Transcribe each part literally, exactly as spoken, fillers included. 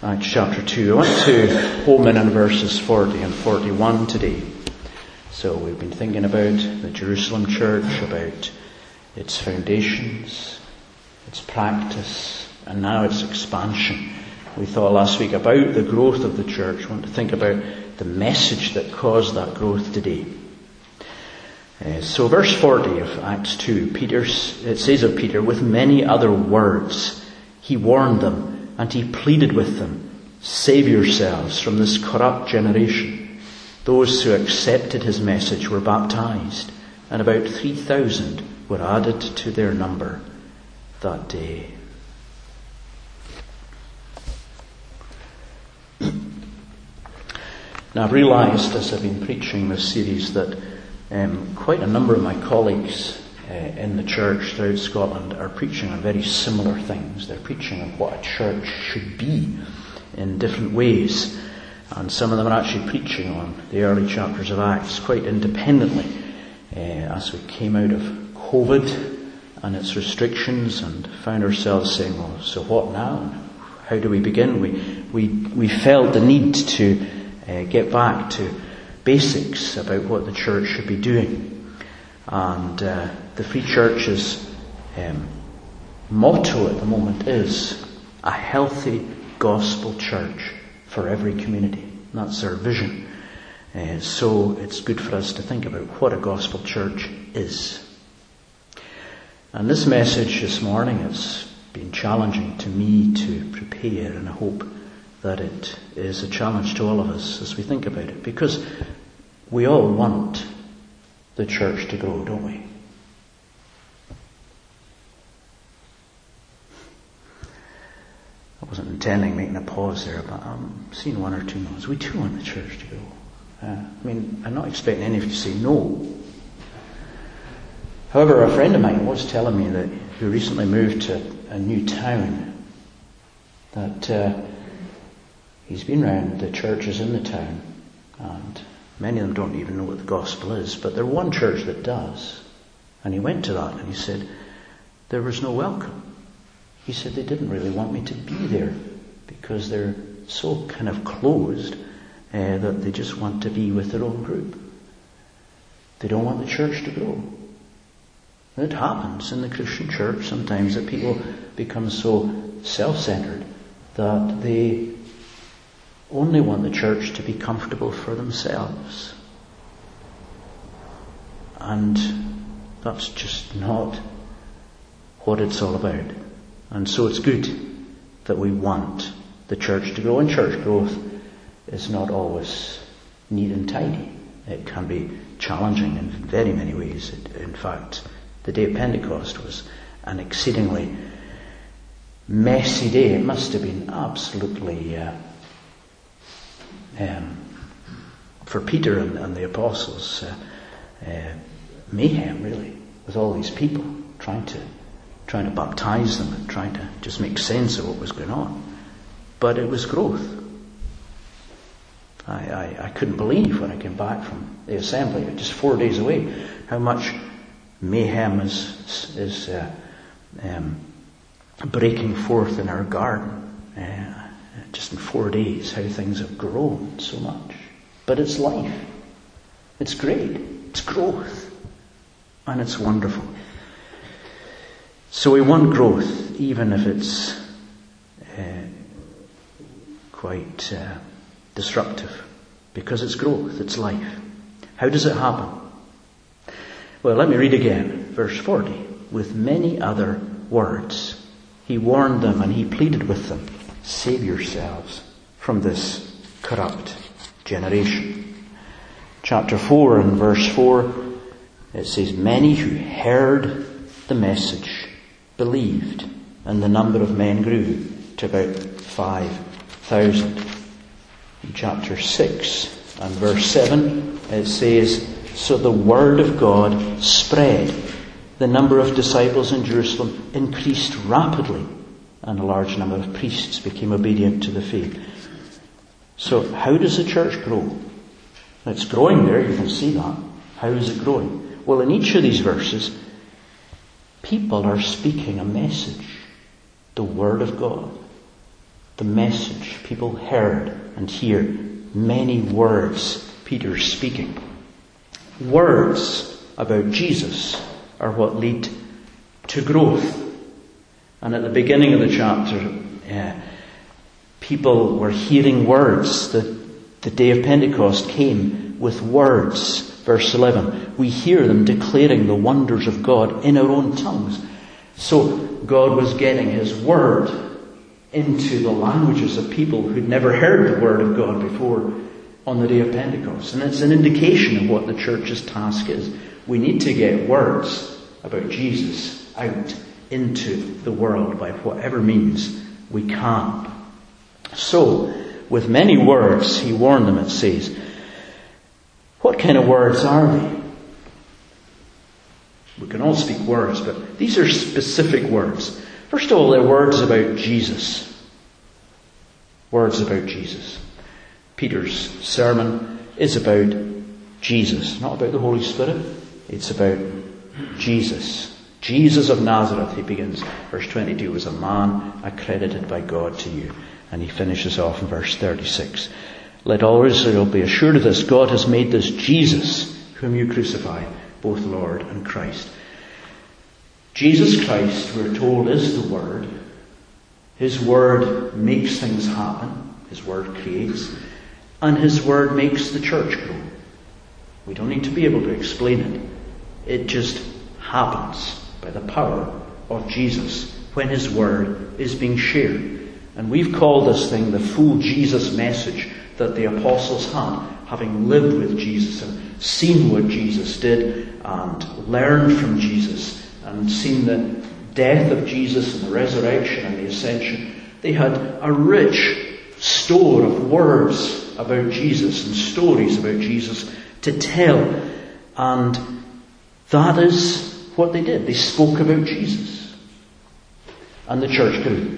Acts chapter two. I want to home in on verses forty and forty-one today. So we've been thinking about the Jerusalem church, about its foundations, its practice, and now its expansion. We thought last week about the growth of the church. We want to think about the message that caused that growth today. Uh, so verse forty of Acts two, Peter, it says of Peter, with many other words, he warned them and he pleaded with them, save yourselves from this corrupt generation. Those who accepted his message were baptized, and about three thousand were added to their number that day. Now I've realised as I've been preaching this series that um, quite a number of my colleagues uh, in the church throughout Scotland are preaching on very similar things. They're preaching on what a church should be in different ways. And some of them are actually preaching on the early chapters of Acts quite independently uh, as we came out of COVID and its restrictions and found ourselves saying, well, so what now? How do we begin? We we we felt the need to uh, get back to basics about what the church should be doing. And uh, the Free Church's um, motto at the moment is a healthy gospel church for every community. And that's our vision. Uh, so it's good for us to think about what a gospel church is. And this message this morning has been challenging to me to prepare, and I hope that it is a challenge to all of us as we think about it, because we all want the church to grow, don't we? I wasn't intending making a pause there, but I'm seeing one or two no's. We too want the church to grow. Uh, I mean, I'm not expecting any of you to say no. However, a friend of mine was telling me that who recently moved to a new town, that uh, he's been around the churches in the town, and many of them don't even know what the gospel is, but there's one church that does. And he went to that and he said, there was no welcome. He said they didn't really want me to be there because they're so kind of closed uh, that they just want to be with their own group. They don't want the church to grow. It happens in the Christian church sometimes that people become so self-centered that they only want the church to be comfortable for themselves. And that's just not what it's all about. And so it's good that we want the church to grow. And church growth is not always neat and tidy. It can be challenging in very many ways. In fact, the day of Pentecost was an exceedingly messy day. It must have been absolutely uh, um, for Peter and, and the apostles uh, uh, mayhem, really, with all these people trying to trying to baptize them and trying to just make sense of what was going on. But it was growth. I, I, I couldn't believe when I came back from the assembly, just four days away, how much mayhem is is uh, um, breaking forth in our garden. Uh, just in four days, how things have grown so much. But it's life. It's great. It's growth. And it's wonderful. So we want growth, even if it's uh, quite uh, disruptive, because it's growth, it's life. How does it happen? Well, let me read again, verse forty. With many other words, he warned them and he pleaded with them, save yourselves from this corrupt generation. Chapter four and verse four, it says, many who heard the message believed, and the number of men grew to about five thousand. In chapter six and verse seven, it says, so the word of God spread. The number of disciples in Jerusalem increased rapidly, and a large number of priests became obedient to the faith. So how does the church grow? It's growing there, you can see that. How is it growing? Well, in each of these verses, people are speaking a message, the Word of God. the message. People heard and hear many words Peter's speaking. Words about Jesus are what lead to growth. And at the beginning of the chapter, uh, people were hearing words. The, the day of Pentecost came with words. Verse eleven, we hear them declaring the wonders of God in our own tongues. So God was getting his word into the languages of people who'd never heard the word of God before on the day of Pentecost. And it's an indication of what the church's task is. We need to get words about Jesus out into the world by whatever means we can. So, with many words, he warned them, it says. What kind of words are they? We can all speak words, but these are specific words. First of all, they're words about Jesus. Words about Jesus. Peter's sermon is about Jesus, not about the Holy Spirit. It's about Jesus. Jesus of Nazareth, he begins. Verse twenty-two, was a man accredited by God to you. And he finishes off in verse thirty-six. Let all Israel be assured of this. God has made this Jesus, whom you crucified, both Lord and Christ. Jesus Christ, we're told, is the Word. His Word makes things happen. His Word creates. And His Word makes the church grow. We don't need to be able to explain it. It just happens by the power of Jesus when His Word is being shared. And we've called this thing the full Jesus message that the apostles had, having lived with Jesus and seen what Jesus did and learned from Jesus and seen the death of Jesus and the resurrection and the ascension. They had a rich store of words about Jesus and stories about Jesus to tell. And that is what they did. They spoke about Jesus. And the church grew.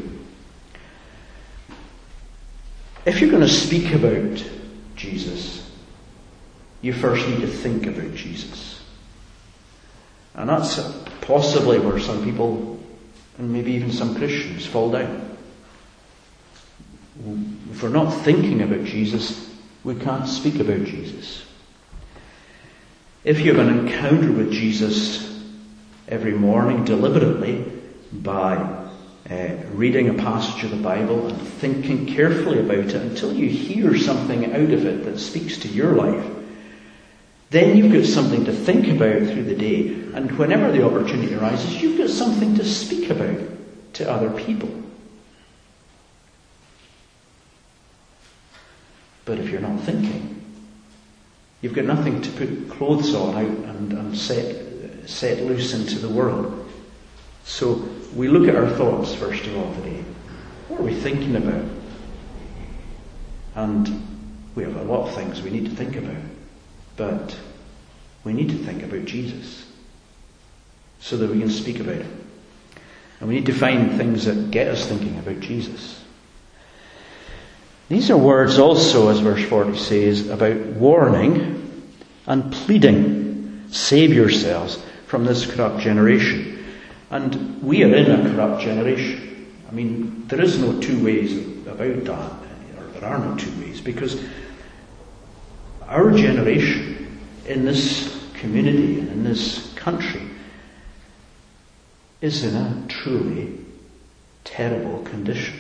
If you're going to speak about Jesus, you first need to think about Jesus. And that's possibly where some people, and maybe even some Christians, fall down. If we're not thinking about Jesus, we can't speak about Jesus. If you have an encounter with Jesus every morning deliberately by Uh, reading a passage of the Bible and thinking carefully about it until you hear something out of it that speaks to your life, then you've got something to think about through the day. And whenever the opportunity arises, you've got something to speak about to other people. But if you're not thinking, you've got nothing to put clothes on out and, and set, set loose into the world. So we look at our thoughts first of all today. What are we thinking about? And we have a lot of things we need to think about. But we need to think about Jesus so that we can speak about it. And we need to find things that get us thinking about Jesus. These are words also, as verse forty says, about warning and pleading. Save yourselves from this corrupt generation. And we are in a corrupt generation. I mean, there is no two ways about that, or there are no two ways, because our generation in this community and in this country is in a truly terrible condition.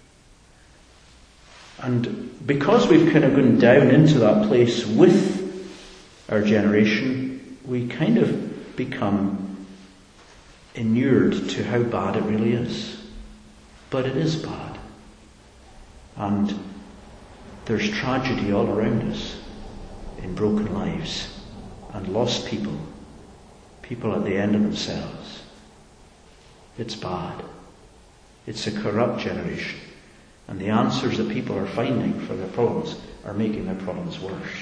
And because we've kind of gone down into that place with our generation, we kind of become inured to how bad it really is. But it is bad. And there's tragedy all around us in broken lives and lost people. People at the end of themselves. It's bad. It's a corrupt generation. And the answers that people are finding for their problems are making their problems worse.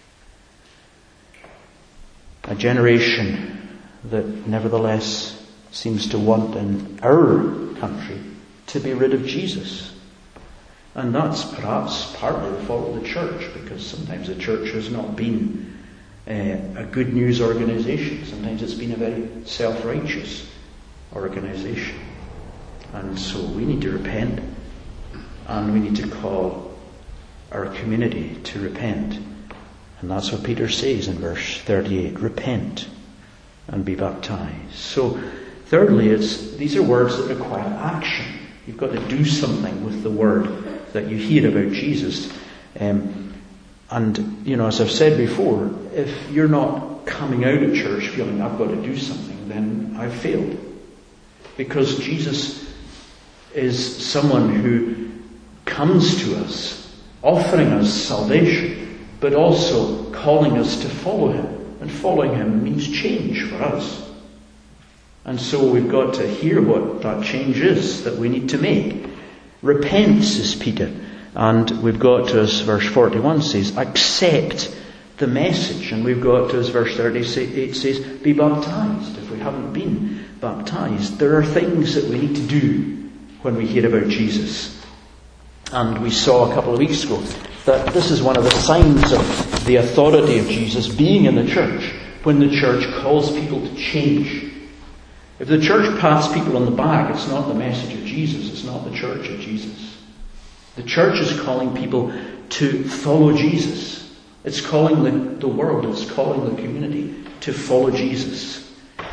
A generation that nevertheless seems to want in our country to be rid of Jesus. And that's perhaps partly the fault of the church, because sometimes the church has not been uh, a good news organisation. Sometimes it's been a very self-righteous organisation. And so we need to repent and we need to call our community to repent. And that's what Peter says in verse thirty-eight. Repent and be baptized. So, thirdly, it's these are words that require action. You've got to do something with the word that you hear about Jesus. Um, and, you know, as I've said before, if you're not coming out of church feeling I've got to do something, then I've failed. Because Jesus is someone who comes to us, offering us salvation, but also calling us to follow him. And following him means change for us. And so we've got to hear what that change is that we need to make. Repent, says Peter. And we've got to, as verse forty-one says, accept the message. And we've got to, as verse thirty-eight says, be baptized. If we haven't been baptized, there are things that we need to do when we hear about Jesus. And we saw a couple of weeks ago that this is one of the signs of the authority of Jesus being in the church, when the church calls people to change. If the church pats people on the back, it's not the message of Jesus, it's not the church of Jesus. The church is calling people to follow Jesus. It's calling the, the world, it's calling the community to follow Jesus.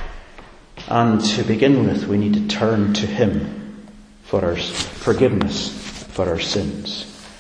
And to begin with, we need to turn to him for our forgiveness for our sins.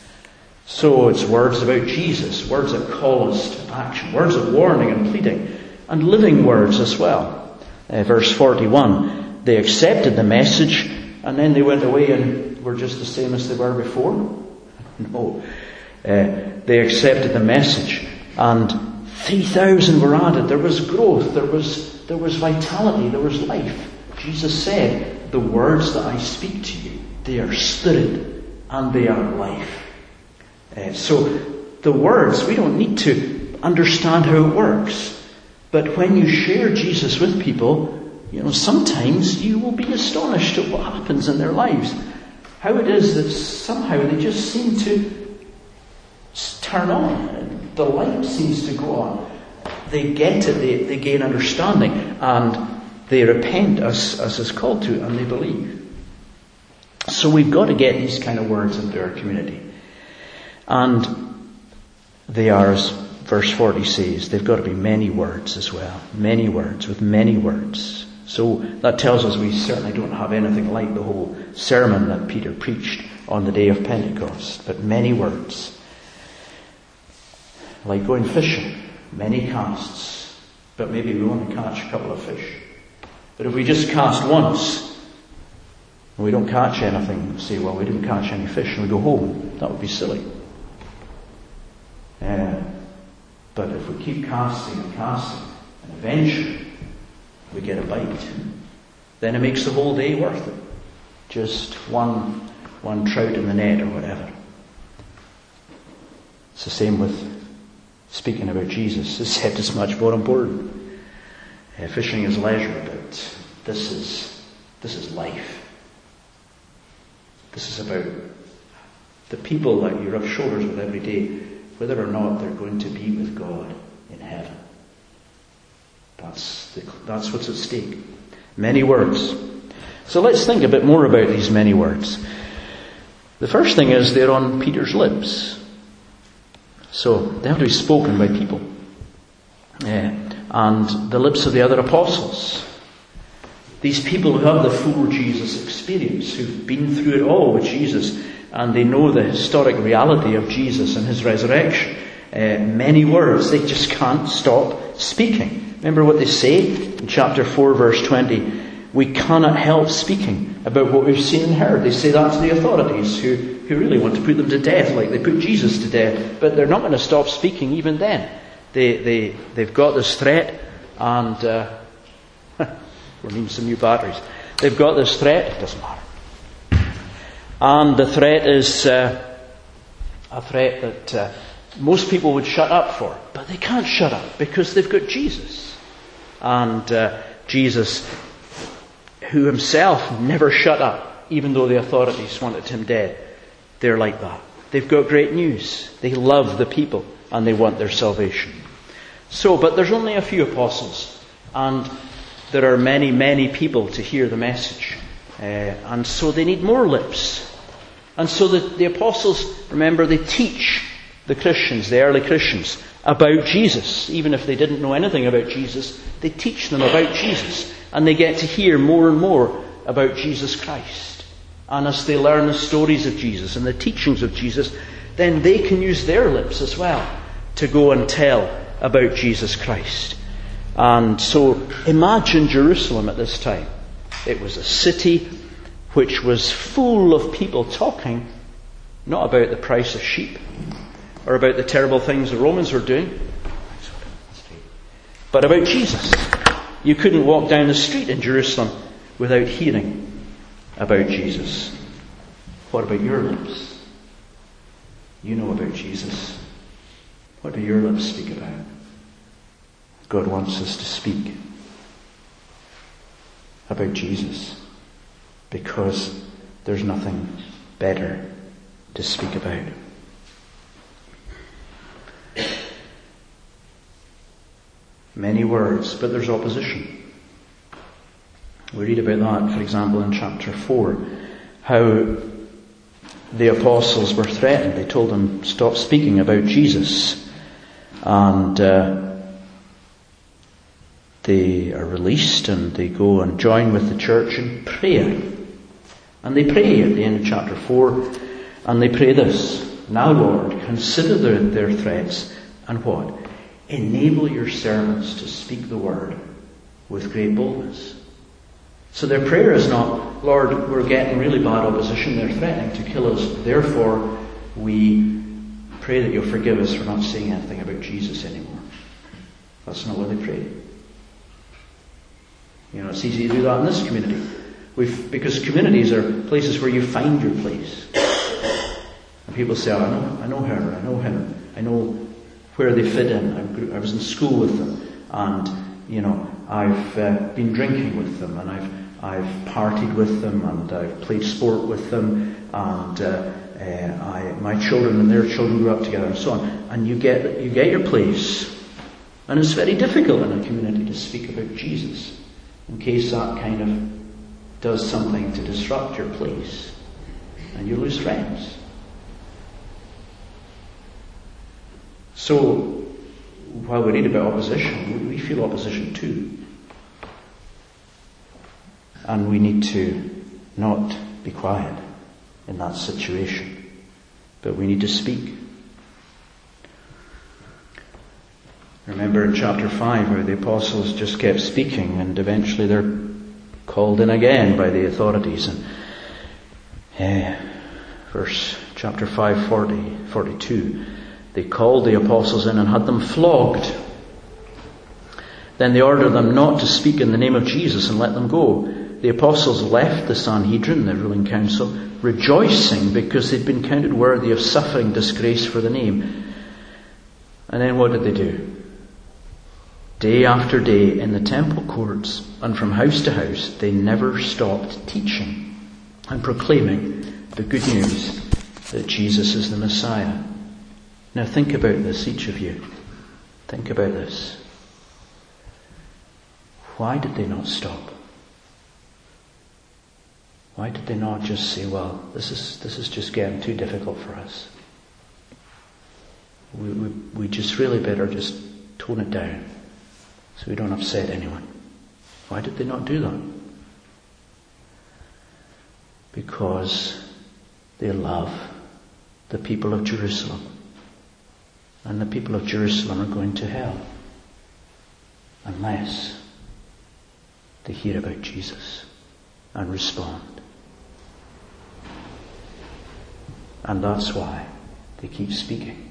So it's words about Jesus, words that call us to action, words of warning and pleading, and living words as well. Uh, verse forty-one, they accepted the message, and then they went away and were just the same as they were before? No. Uh, they accepted the message, and three thousand were added. There was growth, there was, there was vitality, there was life. Jesus said, the words that I speak to you, they are spirit and they are life. Uh, so the words, we don't need to understand how it works. But when you share Jesus with people, you know, sometimes you will be astonished at what happens in their lives. How it is that somehow they just seem to turn on. The light seems to go on. They get it, they, they gain understanding, and they repent as, as is called to, and they believe. So we've got to get these kind of words into our community. And they are, as verse forty says, they've got to be many words as well. Many words, with many words. So that tells us we certainly don't have anything like the whole sermon that Peter preached on the day of Pentecost. But many words. Like going fishing. Many casts. But maybe we only catch a couple of fish. But if we just cast once, and we don't catch anything, we say, well, we didn't catch any fish, and we go home. That would be silly. Uh, but if we keep casting and casting, and eventually we get a bite, then it makes the whole day worth it. Just one, one trout in the net or whatever. It's the same with speaking about Jesus. It's said it's much more important. Uh, fishing is leisure, but this is this is life. This is about the people that you rub shoulders with every day, whether or not they're going to be with God in heaven. That's the, that's what's at stake. Many words. So let's think a bit more about these many words. The first thing is they're on Peter's lips. So they have to be spoken by people. Uh, and the lips of the other apostles. These people who have the full Jesus experience, who've been through it all with Jesus, and they know the historic reality of Jesus and his resurrection. Uh, many words, they just can't stop speaking. Remember what they say in chapter four, verse twenty. We cannot help speaking about what we've seen and heard. They say that to the authorities who, who really want to put them to death, like they put Jesus to death. But they're not going to stop speaking even then. They, they, they've got this threat, and uh, we're needing some new batteries. They've got this threat, it doesn't matter. And the threat is uh, a threat that uh, most people would shut up for. But they can't shut up because they've got Jesus. And uh, Jesus, who himself never shut up, even though the authorities wanted him dead. They're like that. They've got great news. They love the people and they want their salvation. So, but there's only a few apostles. And there are many, many people to hear the message. Uh, and so they need more lips. And so the, the apostles, remember, they teach the Christians, the early Christians, about Jesus. Even if they didn't know anything about Jesus, they teach them about Jesus. And they get to hear more and more about Jesus Christ. And as they learn the stories of Jesus and the teachings of Jesus, then they can use their lips as well to go and tell about Jesus Christ. And so imagine Jerusalem at this time. It was a city which was full of people talking, not about the price of sheep or about the terrible things the Romans were doing, but about Jesus. You couldn't walk down the street in Jerusalem without hearing about Jesus. What about your lips? You know about Jesus. What do your lips speak about? God wants us to speak about Jesus, because there's nothing better to speak about. Many words, but there's opposition. We read about that, for example, in chapter four, how the apostles were threatened. They told them, stop speaking about Jesus. And uh, they are released and they go and join with the church in prayer. And they pray at the end of chapter four, and they pray this: now, Lord, consider their, their threats, and what? Enable your servants to speak the word with great boldness. So their prayer is not, Lord, we're getting really bad opposition, they're threatening to kill us, therefore we pray that you'll forgive us for not saying anything about Jesus anymore. That's not what they pray. You know, it's easy to do that in this community. We've, because communities are places where you find your place. And people say, oh, I know, I know her, I know him, I know where they fit in. I, grew, I was in school with them, and you know, I've uh, been drinking with them, and I've I've partied with them, and I've played sport with them, and uh, uh, I, my children and their children grew up together, and so on. And you get you get your place, and it's very difficult in a community to speak about Jesus, in case that kind of does something to disrupt your place, and you lose friends. So, while we read about opposition, we feel opposition too. And we need to not be quiet in that situation, but we need to speak. Remember in chapter five how the apostles just kept speaking, and eventually they're called in again by the authorities. And uh, verse chapter five, forty, forty-two, they called the apostles in and had them flogged. Then they ordered them not to speak in the name of Jesus and let them go. The apostles left the Sanhedrin, the ruling council, rejoicing because they'd been counted worthy of suffering disgrace for the name. And then what did they do? Day after day in the temple courts and from house to house, they never stopped teaching and proclaiming the good news that Jesus is the Messiah. Now think about this, each of you. Think about this. Why did they not stop? Why did they not just say, well, this is this is just getting too difficult for us. We, we, we just really better just tone it down so we don't upset anyone. Why did they not do that? Because they love the people of Jerusalem. And the people of Jerusalem are going to hell unless they hear about Jesus and respond. And that's why they keep speaking.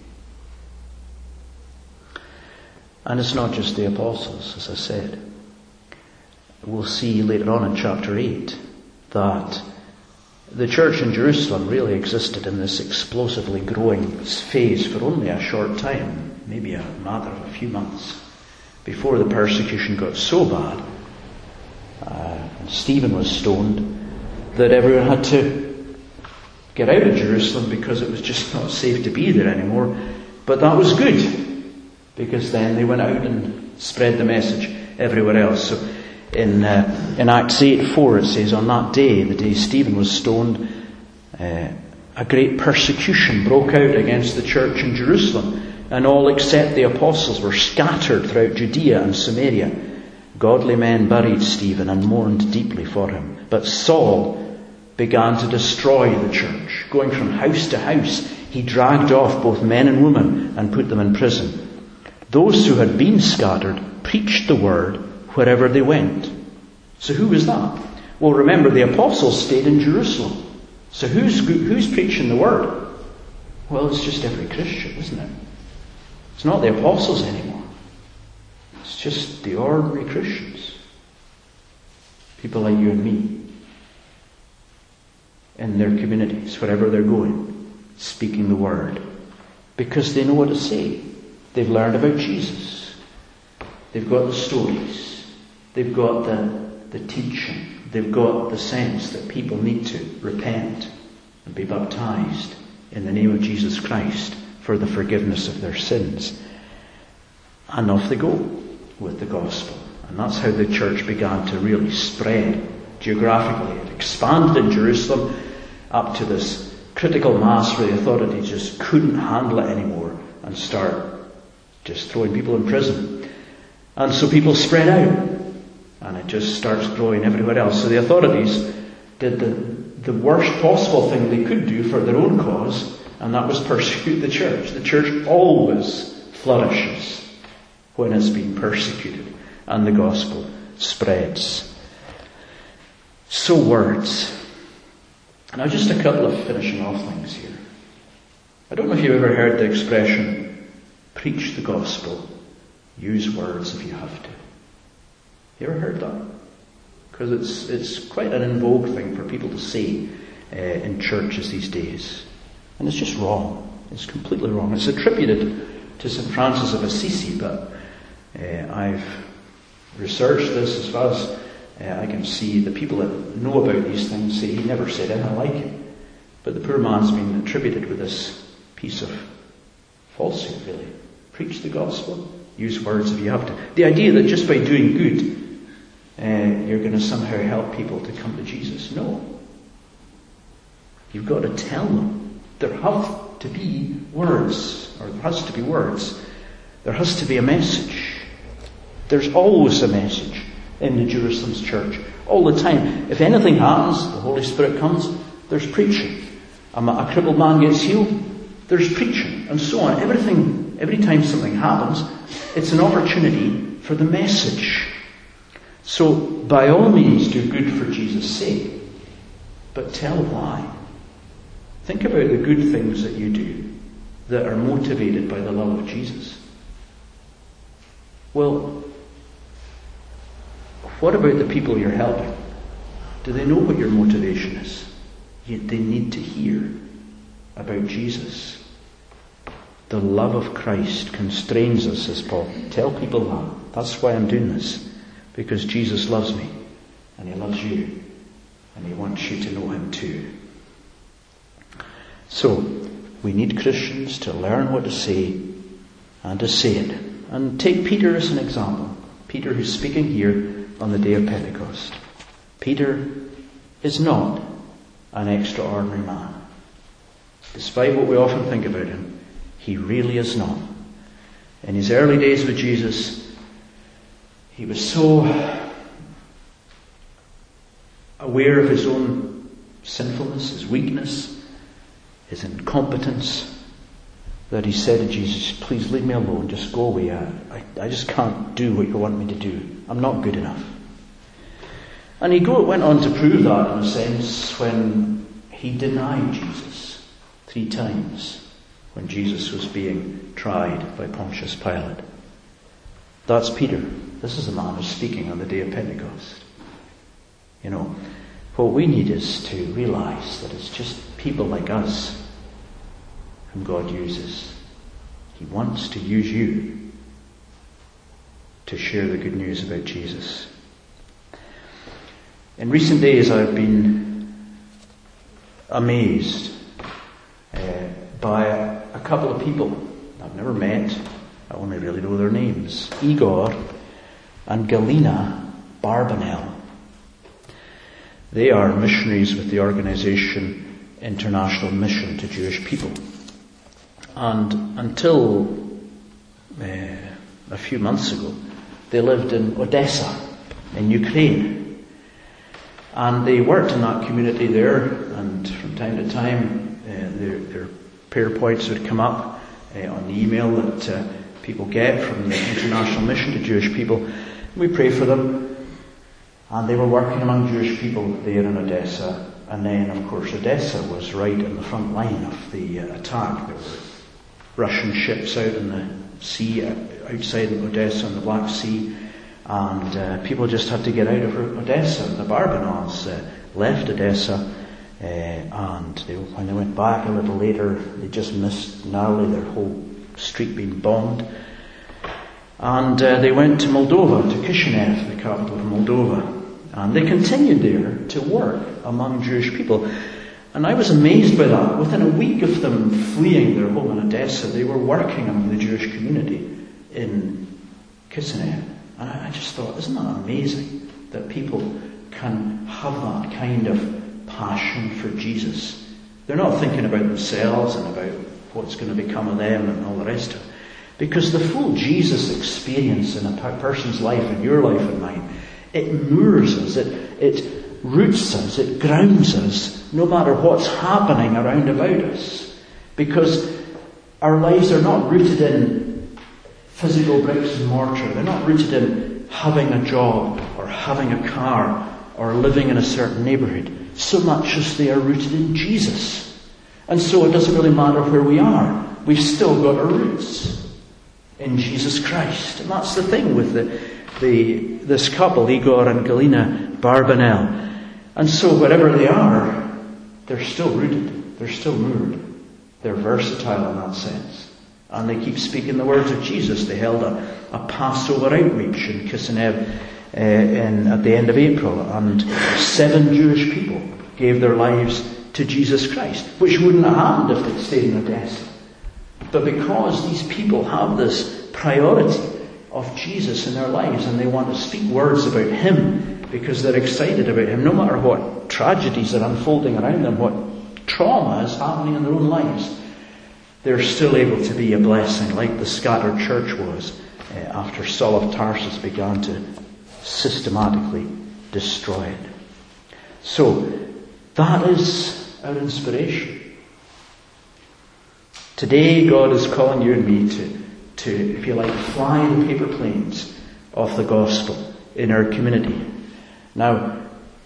And it's not just the apostles, as I said. We'll see later on in chapter eight that the church in Jerusalem really existed in this explosively growing phase for only a short time, maybe a matter of a few months, before the persecution got so bad, uh, and Stephen was stoned, that everyone had to get out of Jerusalem because it was just not safe to be there anymore. But that was good, because then they went out and spread the message everywhere else. So in uh, in Acts eight four it says, on that day, the day Stephen was stoned, uh, a great persecution broke out against the church in Jerusalem, and all except the apostles were scattered throughout Judea and Samaria. Godly men buried Stephen and mourned deeply for him. But Saul began to destroy the church. Going from house to house, he dragged off both men and women and put them in prison. Those who had been scattered preached the word wherever they went. So who was that? Well, remember, the apostles stayed in Jerusalem. So who's who's preaching the word? Well, it's just every Christian, isn't it? It's not the apostles anymore. It's just the ordinary Christians. People like you and me. In their communities, wherever they're going, speaking the word. Because they know what to say. They've learned about Jesus. They've got the stories. They've got the, the teaching. They've got the sense that people need to repent and be baptized in the name of Jesus Christ for the forgiveness of their sins. And off they go with the gospel. And that's how the church began to really spread geographically. It expanded in Jerusalem up to this critical mass where the authorities just couldn't handle it anymore and start just throwing people in prison. And so people spread out. And it just starts growing everywhere else. So the authorities did the, the worst possible thing they could do for their own cause, and that was persecute the church. The church always flourishes when it's being persecuted, and the gospel spreads. So words. Now just a couple of finishing off things here. I don't know if you've ever heard the expression, preach the gospel, use words if you have to. You ever heard that? Because it's it's quite an in vogue thing for people to say uh, in churches these days. And it's just wrong. It's completely wrong. It's attributed to Saint Francis of Assisi, but uh, I've researched this as far as uh, I can see. The people that know about these things say he never said anything like it. But the poor man's been attributed with this piece of falsehood, really. Preach the gospel. Use words if you have to. The idea that just by doing good, Uh, you're going to somehow help people to come to Jesus. No. You've got to tell them. There have to be words, or there has to be words. There has to be a message. There's always a message in the Jerusalem's church. All the time. If anything happens, the Holy Spirit comes, there's preaching. A, a crippled man gets healed, there's preaching, and so on. Everything, every time something happens, it's an opportunity for the message. So, by all means, do good for Jesus' sake, but tell why. Think about the good things that you do that are motivated by the love of Jesus. Well, what about the people you're helping? Do they know what your motivation is? Yet they need to hear about Jesus. The love of Christ constrains us, says Paul. Tell people that. That's why I'm doing this. Because Jesus loves me, and he loves you, and he wants you to know him too. So, we need Christians to learn what to say and to say it. And take Peter as an example. Peter, who's speaking here on the day of Pentecost. Peter is not an extraordinary man. Despite what we often think about him, he really is not. In his early days with Jesus, he was so aware of his own sinfulness, his weakness, his incompetence, that he said to Jesus, please leave me alone, just go away. I, I, I just can't do what you want me to do. I'm not good enough. And he go, went on to prove that in a sense when he denied Jesus three times when Jesus was being tried by Pontius Pilate. That's Peter. This is the man who's speaking on the day of Pentecost. You know, what we need is to realize that it's just people like us whom God uses. He wants to use you to share the good news about Jesus. In recent days I've been amazed uh, by a, a couple of people I've never met. I only really know their names. Igor and Galina Barbanel. They are missionaries with the organization international mission to Jewish people. And until uh, a few months ago, they lived in Odessa, in Ukraine. And they worked in that community there, and from time to time uh, their, their prayer points would come up uh, on the email that uh, people get from the International Mission to Jewish people. We pray for them. And they were working among Jewish people there in Odessa. And then, of course, Odessa was right in the front line of the uh, attack. There were Russian ships out in the sea, outside of Odessa in the Black Sea. And uh, people just had to get out of Odessa. The Barbanovs uh, left Odessa. Uh, and they, when they went back a little later, they just missed narrowly their whole street being bombed. And uh, they went to Moldova, to Chisinau, the capital of Moldova. And they continued there to work among Jewish people. And I was amazed by that. Within a week of them fleeing their home in Odessa, they were working among the Jewish community in Chisinau. And I just thought, isn't that amazing that people can have that kind of passion for Jesus? They're not thinking about themselves and about what's going to become of them and all the rest of it. Because the full Jesus experience in a person's life, in your life and mine, it moors us, it, it roots us, it grounds us, no matter what's happening around about us. Because our lives are not rooted in physical bricks and mortar. They're not rooted in having a job or having a car or living in a certain neighbourhood, so much as they are rooted in Jesus. And so it doesn't really matter where we are. We've still got our roots in Jesus Christ. And that's the thing with the, the this couple, Igor and Galina Barbanel. And so wherever they are, they're still rooted. They're still moored. They're versatile in that sense. And they keep speaking the words of Jesus. They held a, a Passover outreach in Chisinau uh, in, at the end of April. And seven Jewish people gave their lives to Jesus Christ, which wouldn't have happened if they'd stayed in Odessa. But because these people have this priority of Jesus in their lives and they want to speak words about Him because they're excited about Him, no matter what tragedies are unfolding around them, what trauma is happening in their own lives, they're still able to be a blessing, like the scattered church was uh, after Saul of Tarsus began to systematically destroy it. So, that is our inspiration. Today, God is calling you and me to, to, if you like, fly the paper planes of the gospel in our community. Now,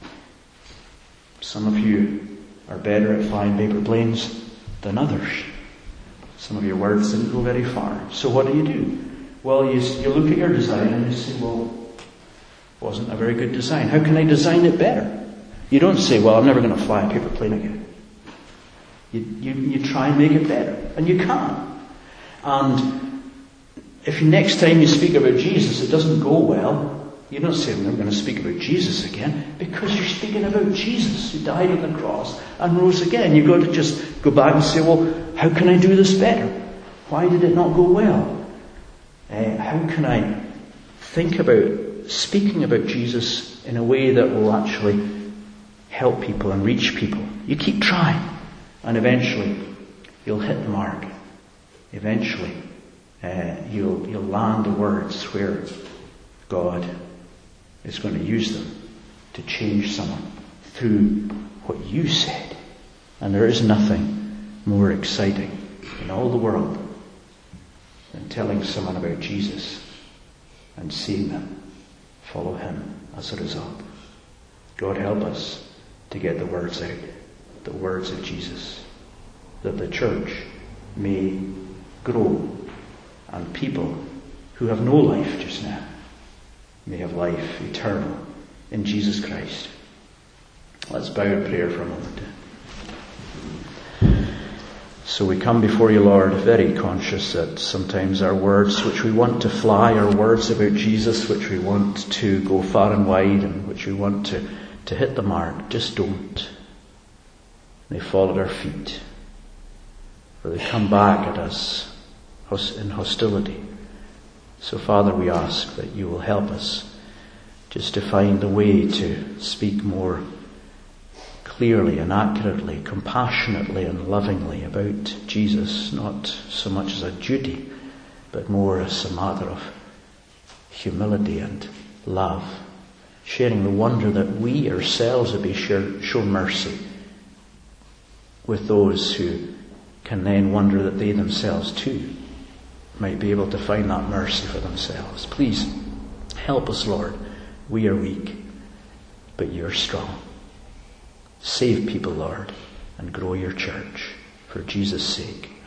some of you are better at flying paper planes than others. Some of your words didn't go very far. So what do you do? Well, you, you look at your design and you say, well, wasn't a very good design. How can I design it better? You don't say, well, I'm never going to fly a paper plane again. You, you, you try and make it better. And you can. And if next time you speak about Jesus it doesn't go well, you don't say, I'm never going to speak about Jesus again, because you're speaking about Jesus who died on the cross and rose again. You've got to just go back and say, well, how can I do this better? Why did it not go well? Uh, how can I think about speaking about Jesus in a way that will actually help people and reach people? You keep trying. And eventually, you'll hit the mark. Eventually, uh, you'll, you'll land the words where God is going to use them to change someone through what you said. And there is nothing more exciting in all the world than telling someone about Jesus and seeing them follow Him as a result. God help us to get the words out. The words of Jesus, that the church may grow and people who have no life just now may have life eternal in Jesus Christ. Let's bow in prayer for a moment. So we come before you, Lord, very conscious that sometimes our words which we want to fly, our words about Jesus which we want to go far and wide and which we want to, to hit the mark, just don't. They fall at our feet, or they come back at us in hostility. So, Father, we ask that you will help us just to find the way to speak more clearly and accurately, compassionately and lovingly about Jesus, not so much as a duty, but more as a matter of humility and love, sharing the wonder that we ourselves would be shown mercy with those who can then wonder that they themselves too might be able to find that mercy for themselves. Please help us, Lord. We are weak, but you're strong. Save people, Lord, and grow your church for Jesus' sake.